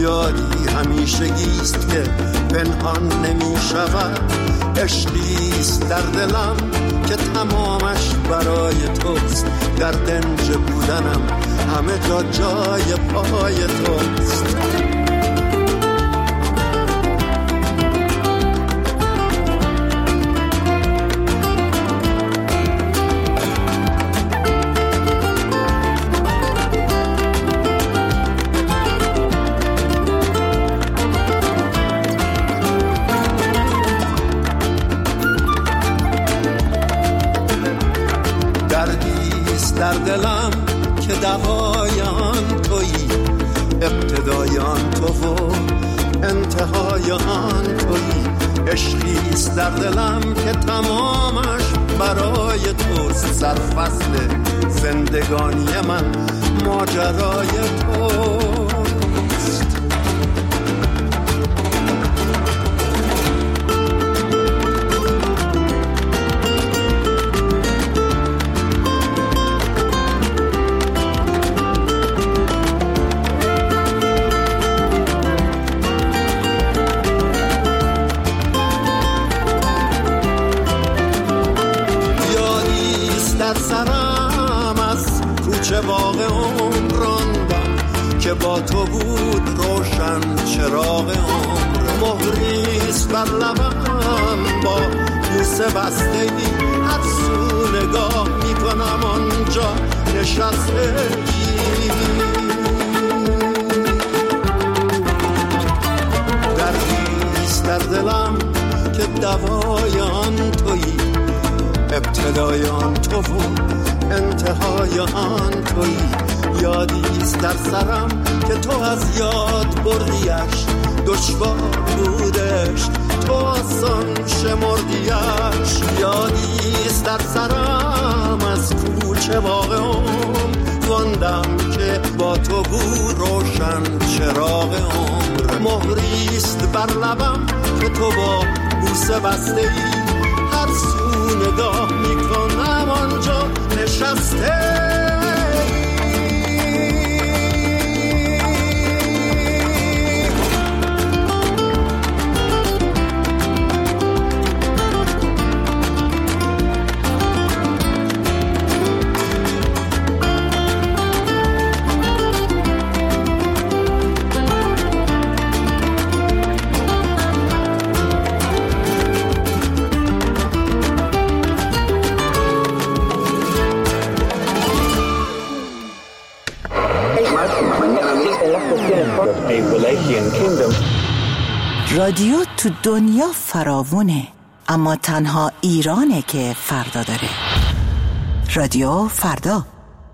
یادی همیشگیست که پنهان نمی شود، عشقیست در دلم که تمامش برای توست، در دنج بودنم همه جا جای پای توست. در دلم که دوای آن تویی، ابتدای آن تو و انتهای آن تویی، عشقیست در دلم که تمامش برای توست، سرفصل زندگانی من ماجرای توست. باغ عمر راندم که با تو بود روشن چراغ عمر، مهریست بر لبم با بوسه بستگی، هر سو نگاه میکنم آنجا نشستگی. دردیست در دلم که دوای آن تویی، ابتدای آن تو و انتهای آن تویی، یادیست در سرم که تو از یاد بردیش، دشوار بودش تو آسان شمردیش، یادیست در سرم از کوچه باغ عمر ماندم که با تو بود روشن چراغ عمر، مهریست بر لبم که تو با بوسه بسته ای، هر سو نگاه میکنم آنجا نشسته. رادیو تو دنیا فراوونه، اما تنها ایرانه که فردا داره. رادیو فردا.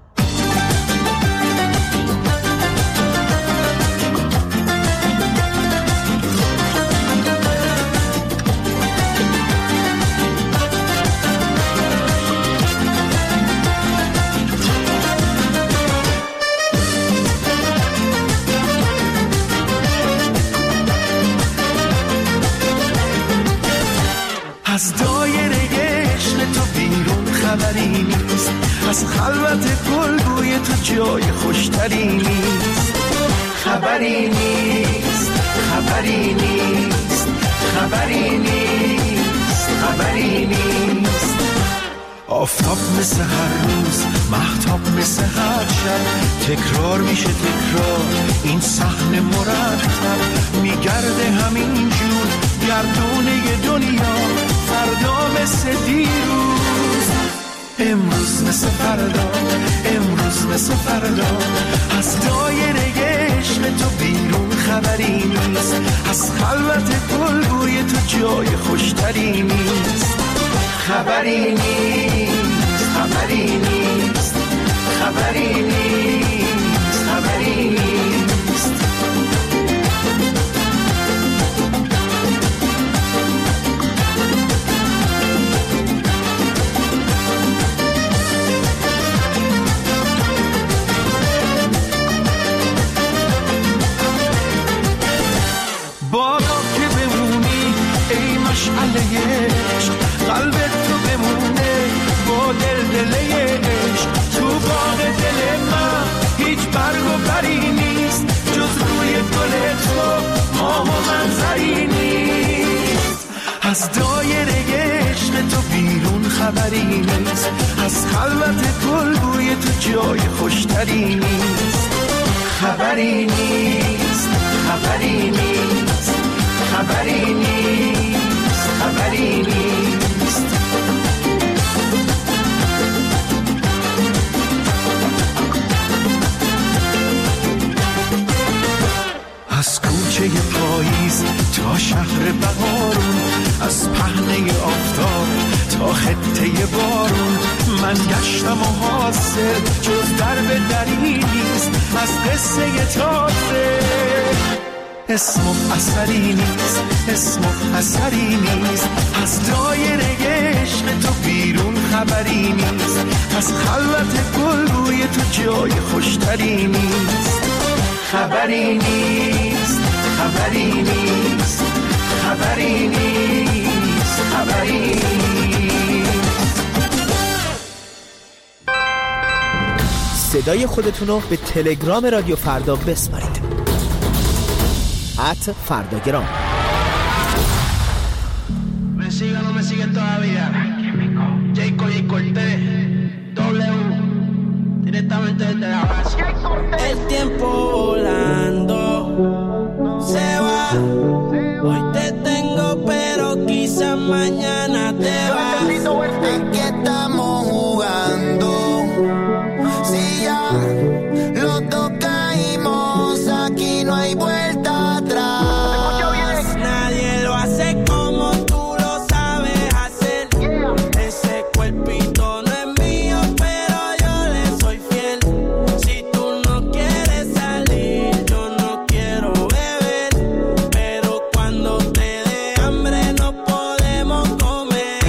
از دایره عشق تو بیرون خبری نیست، از خلوت گلگوی تو جای خوشتری نیست، خبری نیست، خبری نیست، خبری نیست، خبری نیست. آفتاب مثل هر روز، مهتاب مثل هر شب، تکرار میشه تکرار این صحنه مرتب، میگرده همین جور گردونه دنیا، فردا مثل دیروز، امروز مثل فردا، امروز مثل فردا. از دایره عشق تو بیرون خبری نیست، از خلوت گلگوی تو جای خوشتری نیست، خبری نیست، خبری نیست، خبری نیست، خبری نیست. بادا که بمونی ای مشعله عشق، قلبت تو بمونه با دل عشق، تو باغ دل من هیچ برگ و بری نیست، از دایره عشق تو بیرون خبری نیست، از خلوت گل بوی تو جای خوشتری نیست. خبری نیست، خبری نیست، خبری نیست، خبری نیست. از کوچه پاییز تا شهر بهارون، از پهنه آفتاب تا خطه بارون، من گشتم و حاصل جز درب دری نیست، از قصه تازه اسم و اثری نیست، اسم و اثری نیست. از دایره عشق تو بیرون خبری نیست، از خلوت گل روی تو جای خوشتری نیست. خبری نیست، خبری نیست، خبری نیست، خبری نیست. صدای خودتون رو به تلگرام رادیو فردا بسپارید. @فرداگرام. Me sigue o no me sigue todavía. Jayco y Cortés, W, directamente desde la base. El tiempo volando se va. Hoy te tengo, pero quizás mañana te vas. ¿En qué estamos jugando? Si ya los dos caímos, aquí no hay vuelta atrás. Nadie lo hace como tú lo sabes hacer. Ese cuerpito no es mío, pero yo le soy fiel. Si tú no quieres salir, yo no quiero beber. Pero cuando te dé hambre no podemos comer.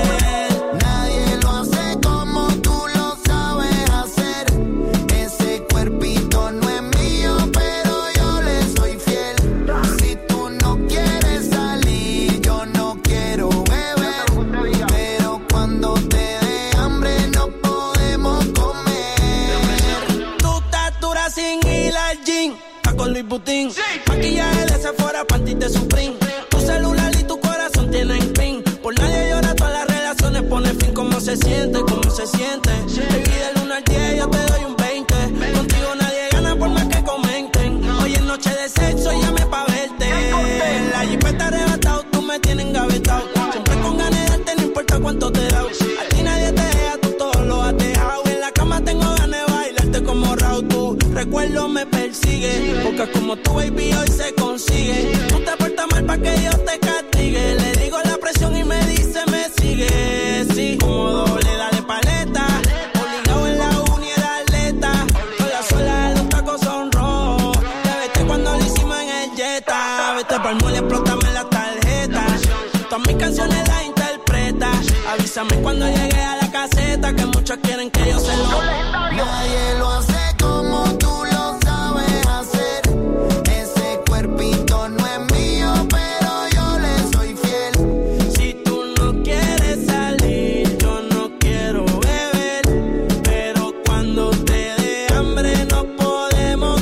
Nadie lo hace como tú lo sabes hacer. Ese cuerpito no es mío, pero yo le soy fiel. Si tú no quieres salir, yo no quiero beber. Pero cuando te dé hambre no podemos comer. Tu estatura sin ir al gym, está con Louis Vuitton. Maquillaje de Sephora, panties de Supreme. Tu celular y tu corazón tienen pin. Por nadie llora, todas las relaciones pone fin. ¿Cómo se siente? ¿Cómo se siente? Baby, del 1 al 10 yo te doy un 20. Contigo nadie gana por más que comenten. Hoy es noche de sexo, llame pa' verte. La jipeta arrebatado, tú me tienes engavetado. Siempre con ganas de darte, no importa cuánto te da. A ti nadie te deja, tú todo lo has dejado. En la cama tengo ganas de bailarte como Raúl. Tu recuerdo me persigue, porque como tu baby hoy se consigue. Tú te portas mal pa' que Dios te castigue. Le digo la presión y me dice me sigue. Sí, como doble, dale paleta. Obligado en la uni era atleta. Con la suela de los tacos son rojos. Te vete cuando lo hicimos en el Jetta. Vete pa'l mall y explótame la tarjeta. Todas mis canciones las interpreta. Avísame cuando llegue a la caseta, que muchos quieren que yo se lo. Nadie lo hace como tú lo sabes hacer. Ese cuerpito no es mío, pero yo le soy fiel. Si tú no quieres salir, yo no quiero beber. Pero cuando te dé hambre no podemos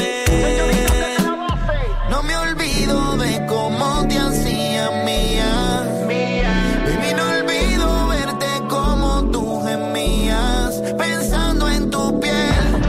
comer. No me olvido de cómo te hacía mía. Baby, no olvido verte como tú gemías, pensando en tu piel.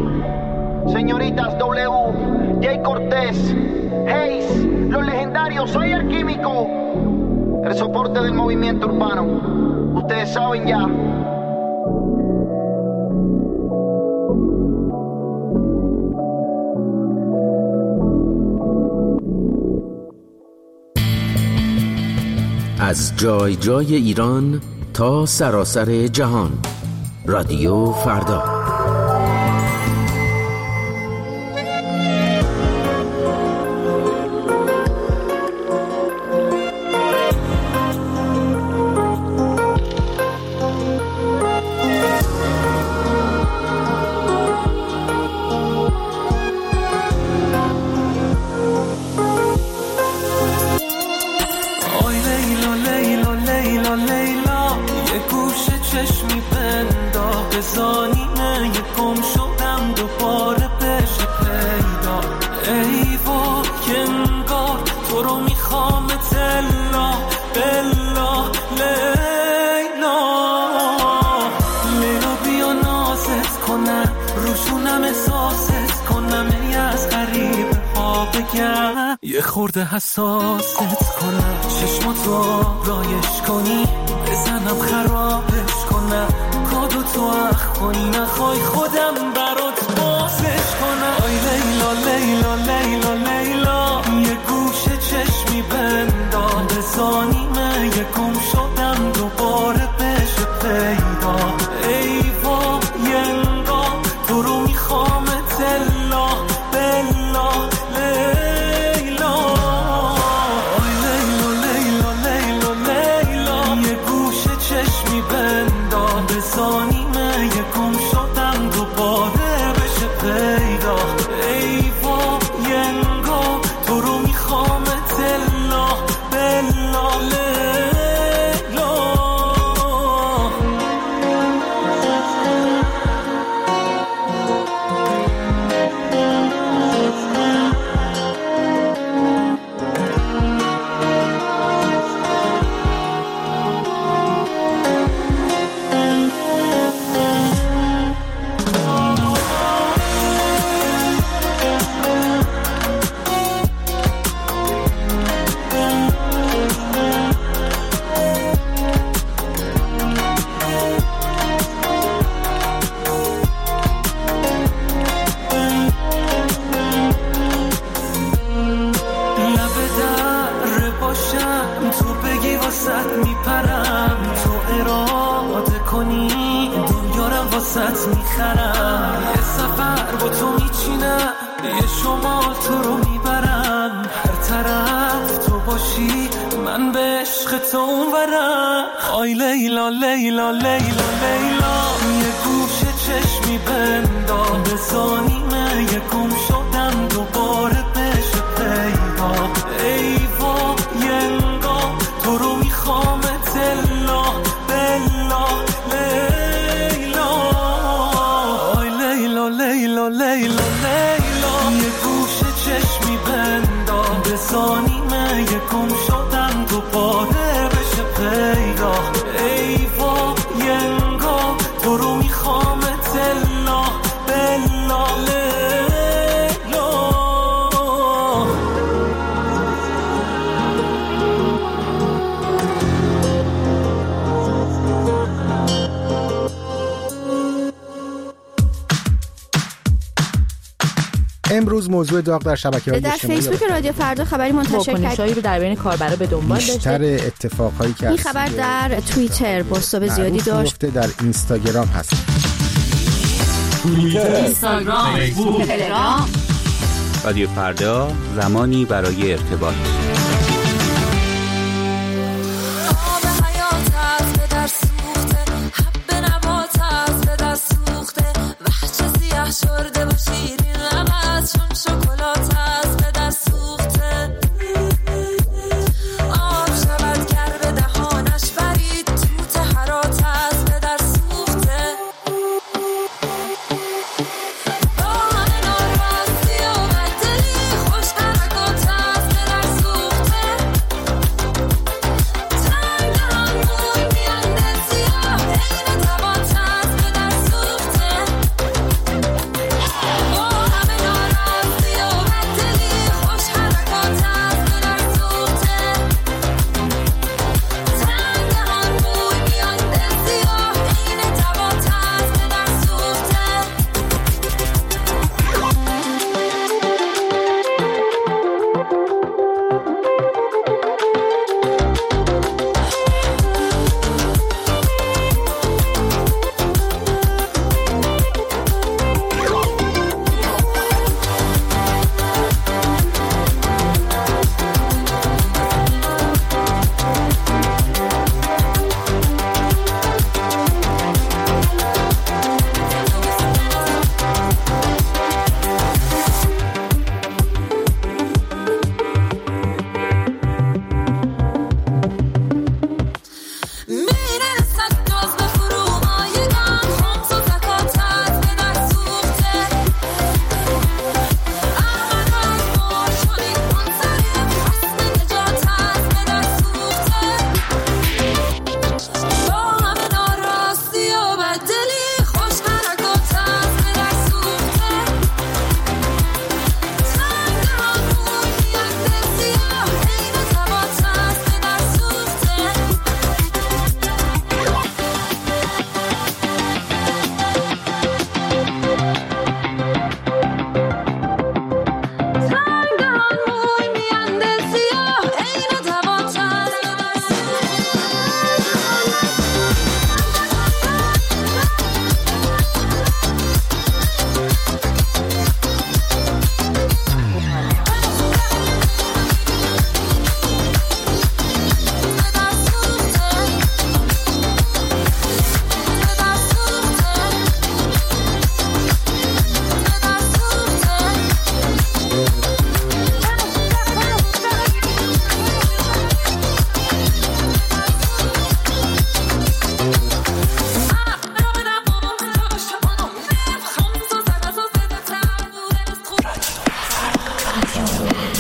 Señoritas W, Jay Cortés, Hayes, los legendarios, soy el químico, el soporte del movimiento urbano. Ustedes saben ya. از جای جای ایران تا سراسر جهان، رادیو فردا. یه خورده حساست کنم، چشماتو رایش کنی، بزنم خرابش کنم، کادو تو اخ کنی، نخوای خودم برات بازش کنم. آی لیلا لیلا لیلا لیلا، یه گوشه چشمی بندام، بزانیمه یه گم شدم دوباره بشه پیدا. ای با یه انگام تو رو میخوام تلا بلا لیلا. آی لیلا لیلا لیلا لیلا، یه گوشه چشمی بندام، بزانیمه یه گم شدم دوباره بشه پیدا. ای با یه انگام تو رو میخوام تلا بلا لیلا. واسط میخرم، یه سفر با تو میچینم، یه شمال تو رو میبرم، هر طرف تو باشی من به عشق تو اونورم. آی لیلا لیلا لیلا لیلا، یه گوشه چشمی بندام، بزانیمه یه گم شدم دوباره بشه پیدا. ای با یه انگام تو رو میخوام تلا بلا لیلا. آی لیلا لیلا لیلا لیلا، یه گوشه چشمی بندام، بزانیمه یه گم شدم دوباره بشه پیدا. ای با یه انگام تو رو میخوام تلا بلا لیلا. امروز موضوع داغ در شبکه‌های اجتماعی در فیسبوک رادیو فردا خبری منتشر کرد رو در بین کاربرا به دنبال داشته. بیشتر اتفاقهایی که این خبر در توییتر بازتاب زیادی داشت، در اینستاگرام هست. توییتر، اینستاگرام، فیسبوک، تلگرام. رادیو فردا، زمانی برای ارتباط. شورده و شیرین لبت چون شکلات هست به دست سوخته. آب شود گر به دهانش برید تو تهرات هست به در سوخته. دهان نارمستی و بددلی خوش حرکات هست به در سوخته. تنگ دهان موی میانده سیاه عین تبات هست به در سوخته.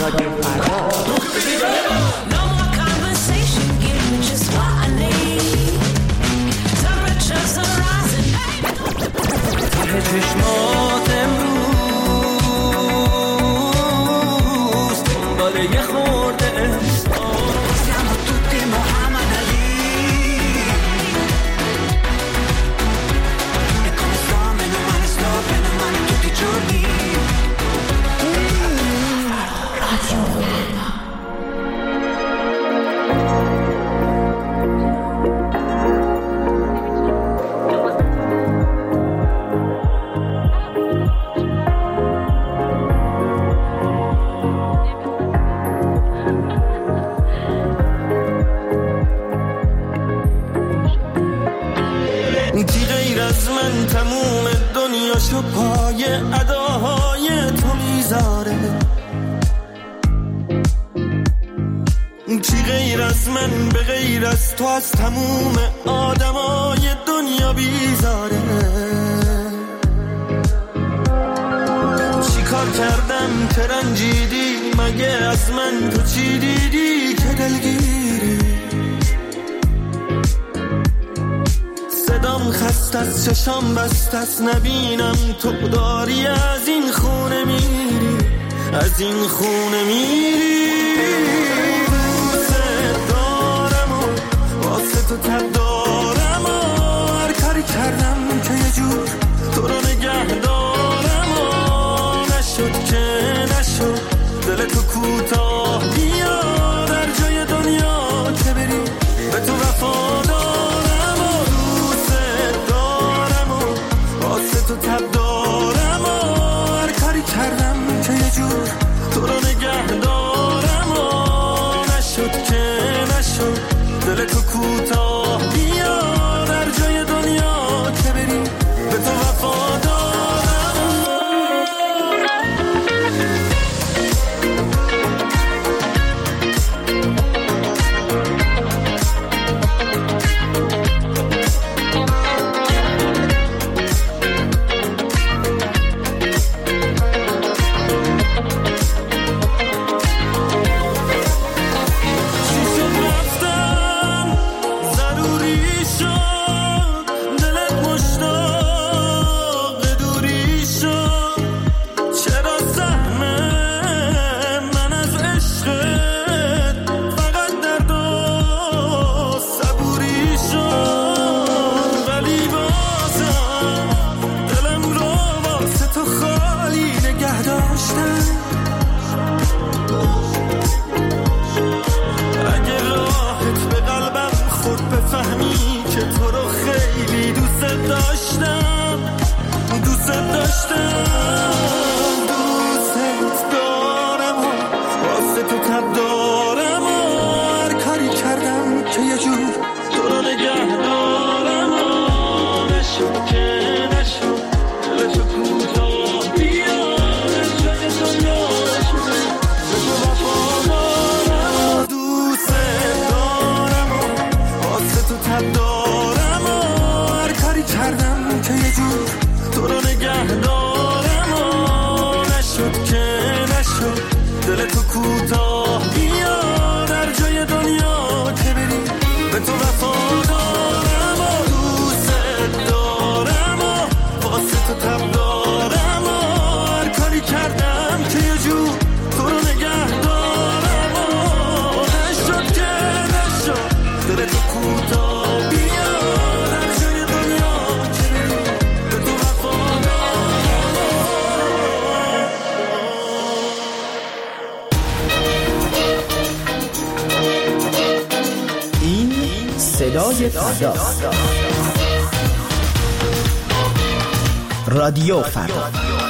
رادیو فردا. ته چشمات امروز دنبال یه خورده احساس siamo tutti Muhammad Ali e come sto meno male tutti i giorni Radio تموم دنیاشو پای اداهای تو میذاره کی غیر از من به غیر از تو از تموم آدمای دنیا بیزاره چی کار کردم که رنجیدی مگه از من تو چی دیدی که دلگیری صدام خسته از چشام بسته از نبینم تو داری از این خونه میری از این خونه میری دوست دارم و واسه تو تب دارم و هر کاری کردم که یه جور تو رو نگه دارم و نشد که نشد دل تو کوتاه بیا در جای دنیا که بری به تو وفادار تو تب دارم و هر کاری کردم که یه جور تو رو نگه دارم و نشد که نشد دل تو کوتاه بیا در جای دنیا که بری به تو وفادارم صدای فردا، رادیو فردا.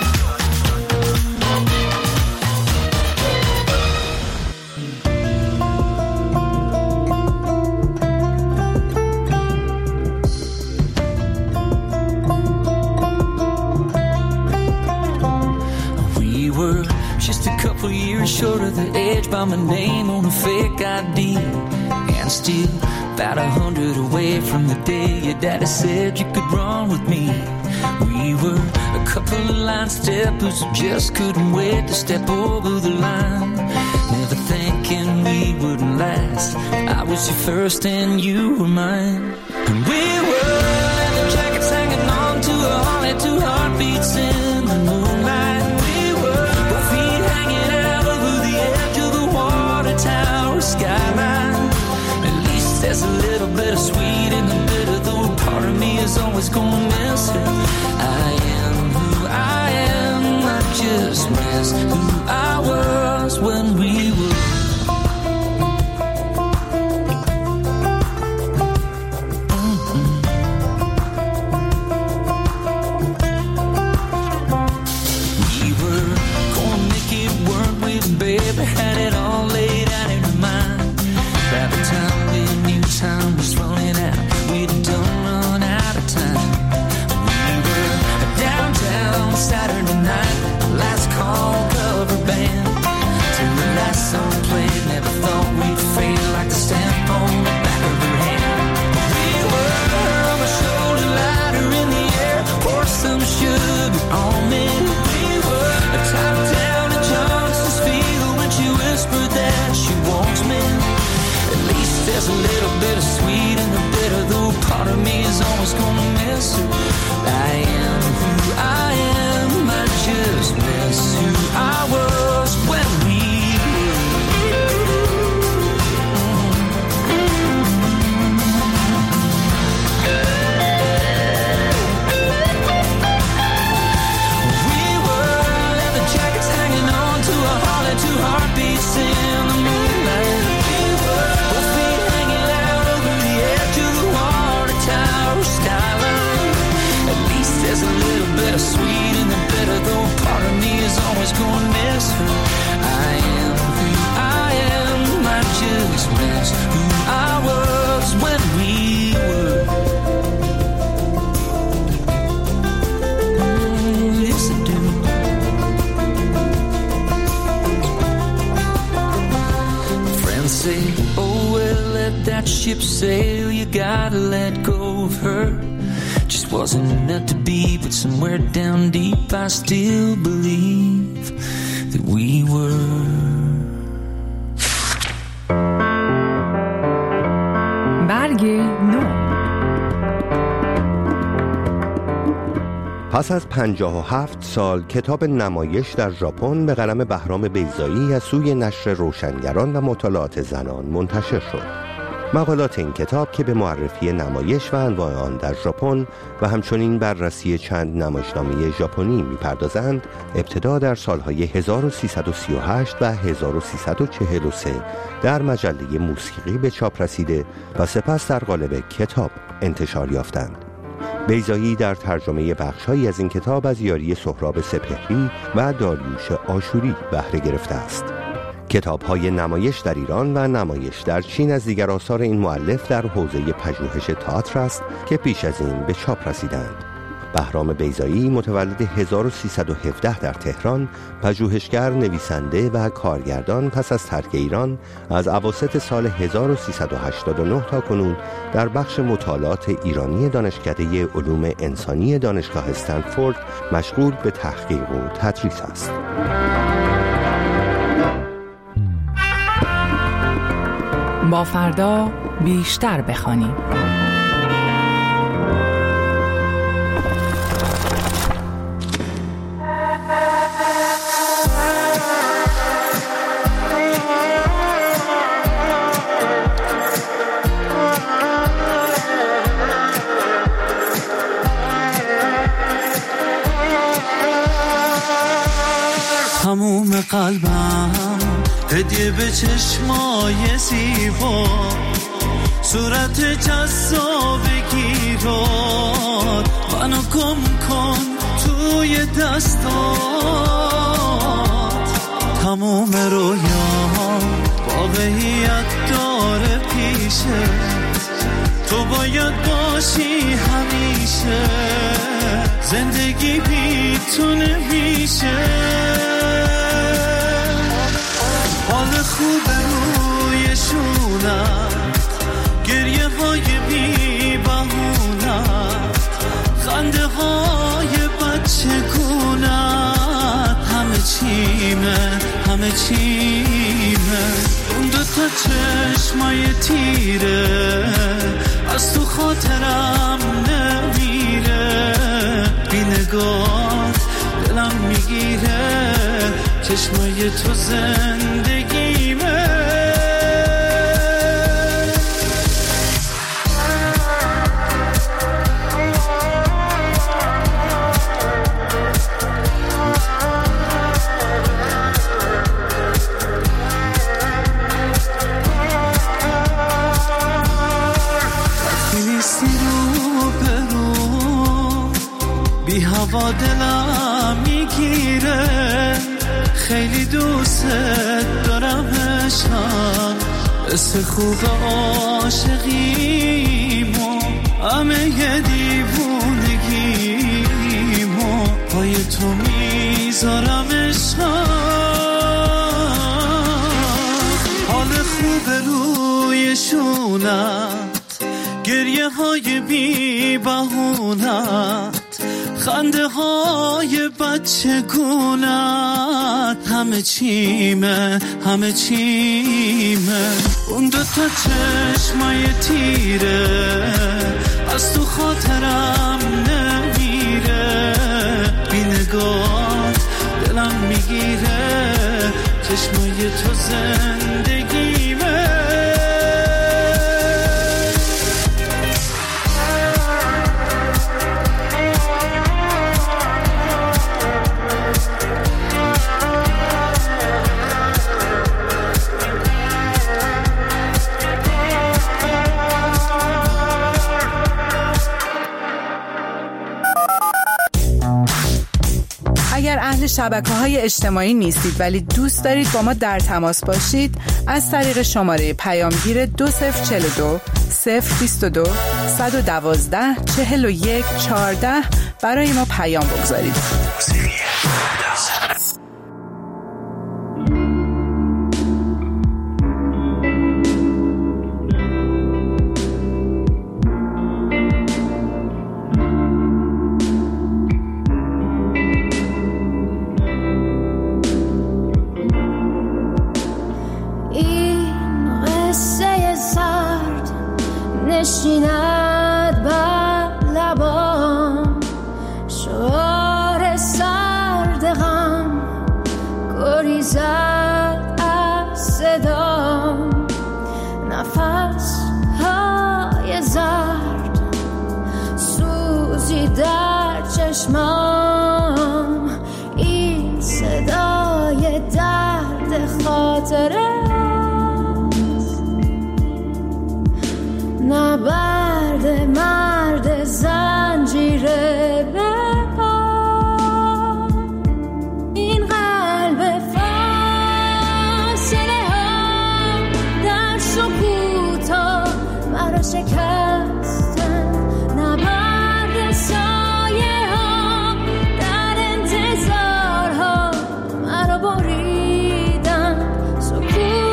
We were just a couple years short of the edge by my name on a fake ID, and still about 100 away from the day your daddy said you could run with me. We were a couple of line steppers who just couldn't wait to step over the line. last. I was your first and you were mine. And we were leather jackets hanging on to a holly, two heartbeats in the moonlight. We were both feet hanging out over the edge of the water tower skyline. At least there's a little bit of sweet in the bitter, though part of me is always gonna miss her. I am who I am, I just miss who I was when we were. Baby, had it all laid out in her mind. By the time we knew time was running out, we'd done run out of time. We were downtown Saturday night, last call cover band. Till the last song played, never thought we'd fade like the stamp on the back of her hand. We were on the shoulder, lighter in the air, pour some sugar on me. We were top down in Johnson's Field when she whispered that she wants me. At least there's a little bit of sweet in the bitter, though part of me is always gonna miss her. I am who I am, I just miss who I was when we two heartbeats in the moonlight. We were both feet hanging out over the edge of the water tower skyline. At least there's a little bit of sweet in the bitter, though part of me is always gonna miss her. I am who I am, I just miss who I was when we were. Yes, I do. Say, oh well, let that ship sail, you gotta let go of her. Just wasn't meant to be, but somewhere down deep I still believe that we were. برگ نو. پس از 57 سال کتاب نمایش در ژاپن به قلم بهرام بیضایی از سوی نشر روشنگران و مطالعات زنان منتشر شد. مقالات این کتاب که به معرفی نمایش و انواع آن در ژاپن و همچنین بررسی چند نمایشنامه ژاپنی می‌پردازند، ابتدا در سالهای 1338 و 1343 در مجله موسیقی به چاپ رسیده و سپس در قالب کتاب انتشار یافتند. بیضایی در ترجمه بخش‌هایی از این کتاب از یاری سهراب سپهری و داریوش آشوری بهره گرفته است. کتاب‌های نمایش در ایران و نمایش در چین از دیگر آثار این مؤلف در حوزه پژوهش تئاتر است که پیش از این به چاپ رسیدند. بهرام بیضایی متولد 1317 در تهران، پژوهشگر، نویسنده و کارگردان، پس از ترک ایران از اواسط سال 1389 تا کنون در بخش مطالعات ایرانی دانشکده علوم انسانی دانشگاه استنفورد مشغول به تحقیق و تدریس است. با فردا بیشتر بخوانیم. تموم قلبم هدیه به چشمای زیبا، صورت جذابگی رو منو گم کن توی دستات. تموم رویام واقعیت داره پیشه، تو باید باشی همیشه، زندگی بی تو نمیشه. حال خوب روی شونت، گریه های بی بهونت، خنده های بچه گونت، همه چیمه همه چیمه. اون دوتا چشمای تیره از تو خاطرم نمیره، بی نگات دلم میگیره، چشمای تو زندگیمه. بی هوا دلم میگیره، خیلی دوست دارم عشقم، حس خوب عاشقیمو، همه ی دیوونگیمو پای تو میذارم عشقم. حال خوب روی شونت، گریه های بی بهونت، خنده های بچه گونت، همه چیمه همه چیمه. اون دوتا چشمای تیره از تو خاطرم نمیره، بی نگات دلم میگیره، چشمای تو زندگیمه. اگر اهل شبکه‌های اجتماعی نیستید ولی دوست دارید با ما در تماس باشید، از طریق شماره پیامگیر 2042 022 112 41 14 برای ما پیام بگذارید. نشیند بر لبام شعار سرد غم، گریزد از صدام، نفس های زرد، سوزی در چشمام، این صدای درد خاطره نبرد مرد زنجیره به پا، این قلب فاصله ها در سکوت ها مرا شکستن، نبرد سایه ها در انتظار ها مرا بریدن، سکوت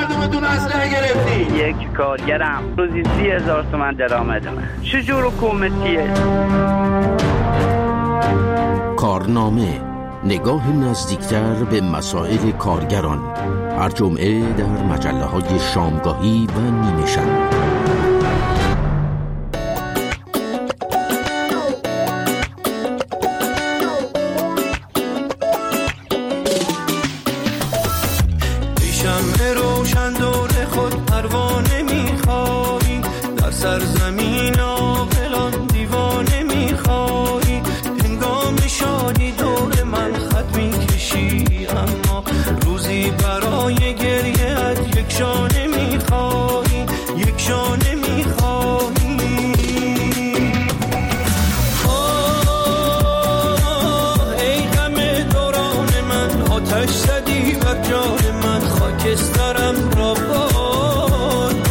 مردمتون اسلحه گرفتین؟ یک کارگرم روزی 30,000 تومان درآمد من. چجور حکومتیه؟ کارنامه، نگاه نزدیکتر به مسائل کارگران، هر جمعه در مجله‌های شامگاهی و نیمه شب. شمع روشن دور خود پروانه می‌خوای، در سرزمین عاقلان دیوانه می‌خوای، هنگام شادی دور من خط می‌کشی، اما روزی برای گریه‌ات یک شانه می‌خوای، یک شانه می‌خوای. ای غم دوران من، آتش زدی بر جان من، خاکسترم را باد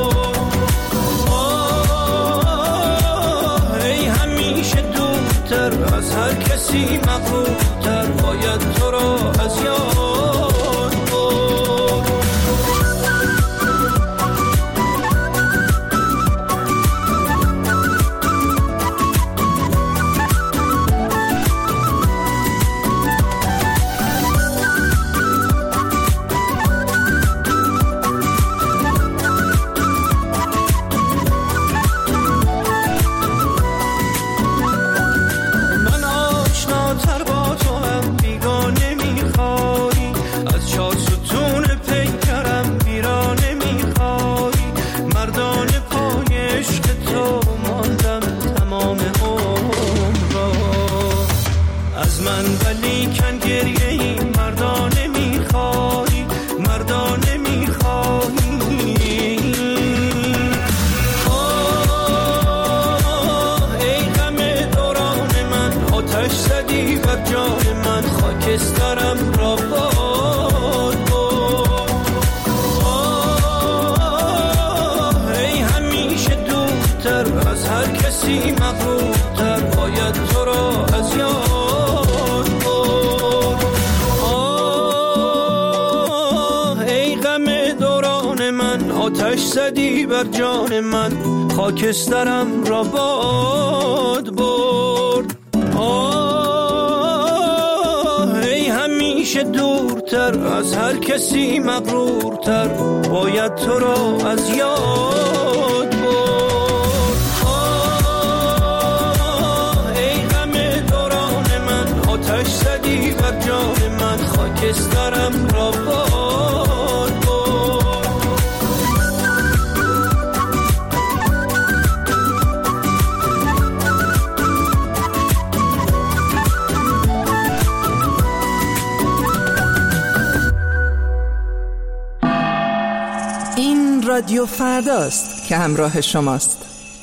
ای همیشه دورتر از هر کسی مغرورتر، باید تو را از یاد برد. خاکسترم را باد ای همیشه دورتر از هر کسی مغرورتر، باید تو را از یاد برد. ای غم دوران من، آتش زدی بر جان من، خاکسترم را باد برد. همیشه دورتر از هر کسی مغرورتر، باید تو را از یاد برد. ای غم دوران من، آتش زدی بر جان من، خاکسترم را باد برد. رادیو فرداست که همراه شماست.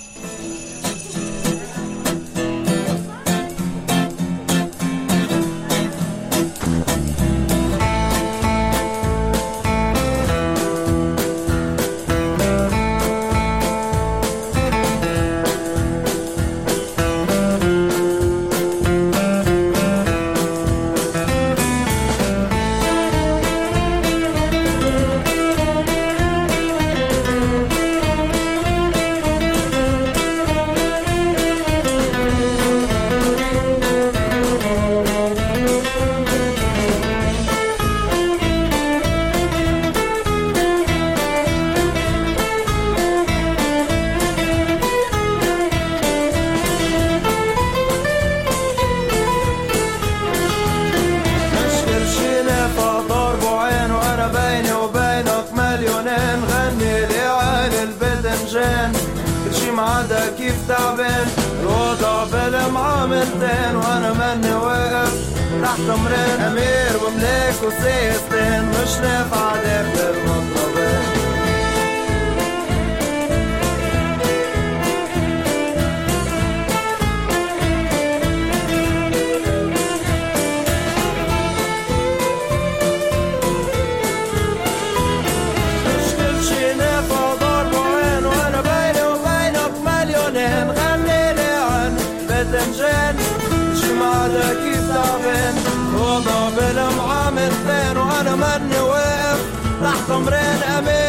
تعبان الوضع بالمعاملتين وانا مني واقف تحت امرين امير وملك وسيستين مش نافع داخل المطلبين. كيف تعبان وضع بالمعاملتين وانا مني واقف تحت hombre navego